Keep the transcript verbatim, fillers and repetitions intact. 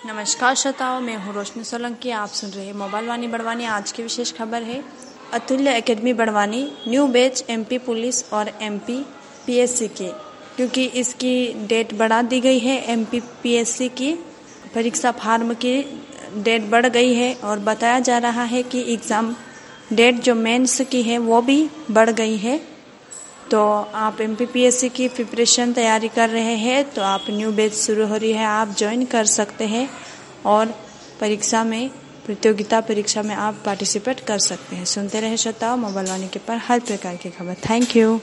नमस्कार श्रोताओं, मैं हूँ रोशनी सोलंकी। आप सुन रहे हैं मोबाइल वाणी बड़वानी। आज की विशेष खबर है Atulya academy Barwani new batch MP police और एमपी पीएससी के, क्योंकि इसकी डेट बढ़ा दी गई है। एमपी पीएससी की परीक्षा फार्म की डेट बढ़ गई है और बताया जा रहा है कि एग्ज़ाम डेट जो मेंस की है वो भी बढ़ गई है। तो आप एमपी पीएससी की प्रिपरेशन तैयारी कर रहे हैं तो आप न्यू बैच शुरू हो रही है, आप ज्वाइन कर सकते हैं और परीक्षा में प्रतियोगिता परीक्षा में आप पार्टिसिपेट कर सकते हैं। सुनते रहे श्रोताओं मोबाइल वाणी के पर हर प्रकार की खबर। Thank you.